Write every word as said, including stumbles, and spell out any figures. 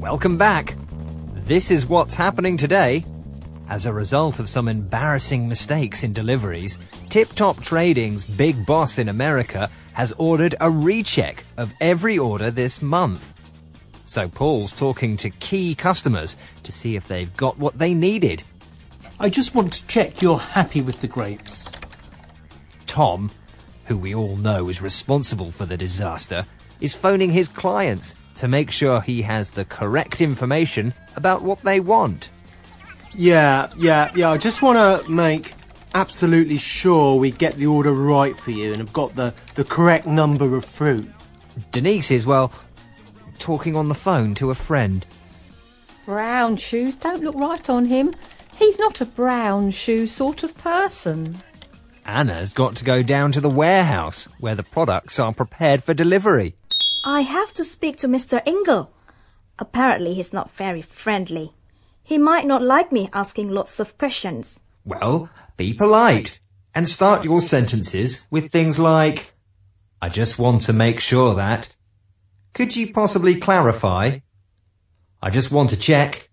Welcome back. This is what's happening today. As a result of some embarrassing mistakes in deliveries, Tip Top Trading's big boss in America has ordered a recheck of every order this month. So Paul's talking to key customers to see if they've got what they needed. I just want to check you're happy with the grapes. Tom, who we all know is responsible for the disaster, is phoning his clients to make sure he has the correct information about what they want. Yeah, yeah, yeah, I just want to make absolutely sure we get the order right for you and have got the, the correct number of fruit. Denise is, well, talking on the phone to a friend. Brown shoes don't look right on him. He's not a brown shoe sort of person. Anna's got to go down to the warehouse where the products are prepared for delivery. I have to speak to Mister Ingle. Apparently he's not very friendly. He might not like me asking lots of questions. Well, be polite and start your sentences with things like, I just want to make sure that. Could you possibly clarify? I just want to check.